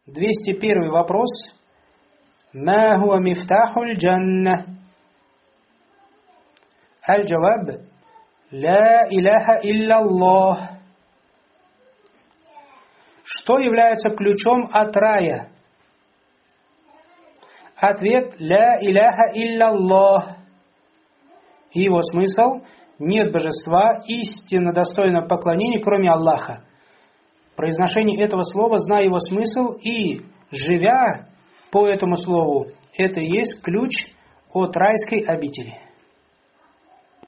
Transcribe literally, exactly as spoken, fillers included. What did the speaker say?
двести первый вопрос. Ма хуа мифтахуль джанна? Аль-джаваб. Ла иляха илляллах. Что является ключом от рая? Ответ. Ла иляха илляллах. И его смысл. Нет божества, истинно достойного поклонения, кроме Аллаха. Произношение этого слова, зная его смысл и живя по этому слову, это и есть ключ от райской обители.